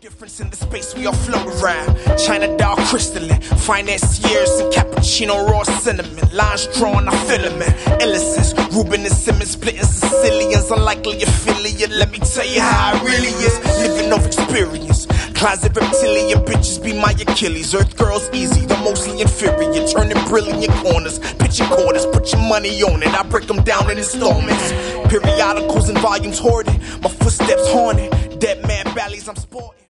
Difference in the space we all float around. China doll crystalline, financiers and cappuccino raw cinnamon. Lines drawn, I filament. Illnesses, Ruben and Simmons splitting Sicilians. Unlikely affiliate, let me tell you how it really is. Living off experience. Closet reptilian bitches be my Achilles. Earth girls easy, they're mostly inferior. Turning brilliant corners, pitching quarters, put your money on it. I break them down in installments. Periodicals and volumes hoarded. My footsteps haunted. Dead man valleys I'm sporting.